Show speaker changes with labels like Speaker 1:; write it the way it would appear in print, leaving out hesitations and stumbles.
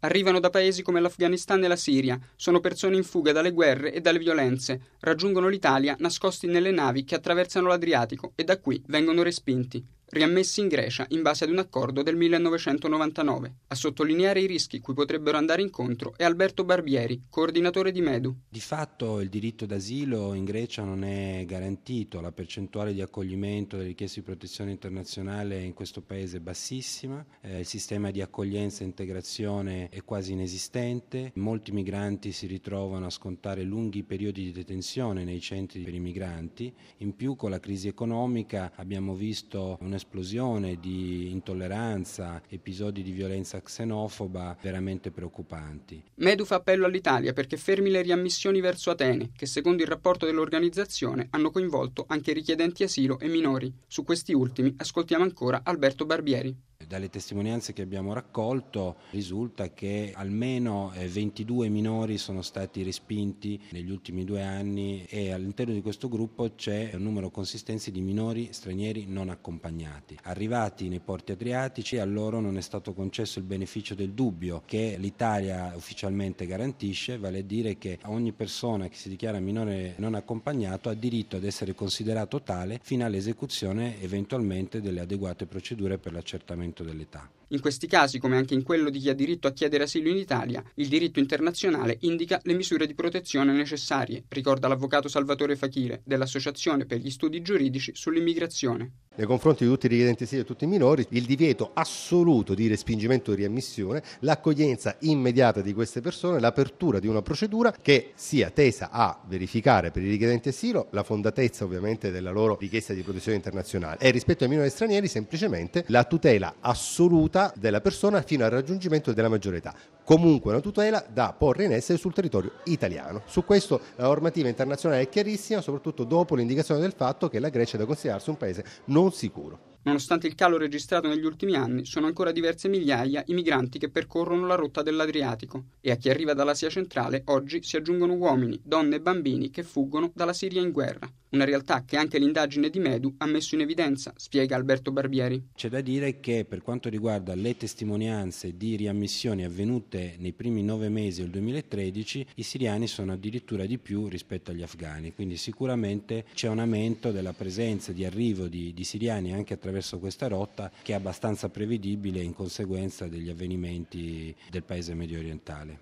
Speaker 1: Arrivano da paesi come l'Afghanistan e la Siria, sono persone in fuga dalle guerre e dalle violenze, raggiungono l'Italia nascosti nelle navi che attraversano l'Adriatico e da qui vengono respinti, riammessi in Grecia in base ad un accordo del 1999. A sottolineare i rischi cui potrebbero andare incontro è Alberto Barbieri, coordinatore di MEDU.
Speaker 2: Di fatto il diritto d'asilo in Grecia non è garantito, la percentuale di accoglimento delle richieste di protezione internazionale in questo paese è bassissima, il sistema di accoglienza e integrazione è quasi inesistente, molti migranti si ritrovano a scontare lunghi periodi di detenzione nei centri per i migranti, in più con la crisi economica abbiamo visto un'esplosione di intolleranza, episodi di violenza xenofoba veramente preoccupanti.
Speaker 1: MEDU fa appello all'Italia perché fermi le riammissioni verso Atene, che secondo il rapporto dell'organizzazione hanno coinvolto anche richiedenti asilo e minori. Su questi ultimi ascoltiamo ancora Alberto Barbieri.
Speaker 2: Dalle testimonianze che abbiamo raccolto risulta che almeno 22 minori sono stati respinti negli ultimi 2 anni e all'interno di questo gruppo c'è un numero consistente di minori stranieri non accompagnati. Arrivati nei porti adriatici a loro non è stato concesso il beneficio del dubbio che l'Italia ufficialmente garantisce, vale a dire che ogni persona che si dichiara minore non accompagnato ha diritto ad essere considerato tale fino all'esecuzione eventualmente delle adeguate procedure per l'accertamento dell'età.
Speaker 1: In questi casi, come anche in quello di chi ha diritto a chiedere asilo in Italia, il diritto internazionale indica le misure di protezione necessarie, ricorda l'avvocato Salvatore Fachile dell'Associazione per gli Studi Giuridici sull'Immigrazione.
Speaker 3: Nei confronti di tutti i richiedenti asilo e tutti i minori, il divieto assoluto di respingimento e riammissione, l'accoglienza immediata di queste persone, l'apertura di una procedura che sia tesa a verificare per i richiedenti asilo la fondatezza ovviamente della loro richiesta di protezione internazionale e rispetto ai minori stranieri semplicemente la tutela assoluta della persona fino al raggiungimento della maggiore età. Comunque una tutela da porre in essere sul territorio italiano. Su questo la normativa internazionale è chiarissima, soprattutto dopo l'indicazione del fatto che la Grecia è da considerarsi un paese non sicuro.
Speaker 1: Nonostante il calo registrato negli ultimi anni, sono ancora diverse migliaia i migranti che percorrono la rotta dell'Adriatico e a chi arriva dall'Asia centrale oggi si aggiungono uomini, donne e bambini che fuggono dalla Siria in guerra. Una realtà che anche l'indagine di MEDU ha messo in evidenza, spiega Alberto Barbieri.
Speaker 2: C'è da dire che per quanto riguarda le testimonianze di riammissioni avvenute nei primi 9 mesi del 2013, i siriani sono addirittura di più rispetto agli afghani, quindi sicuramente c'è un aumento della presenza di arrivo di siriani anche attraverso questa rotta che è abbastanza prevedibile in conseguenza degli avvenimenti del paese mediorientale.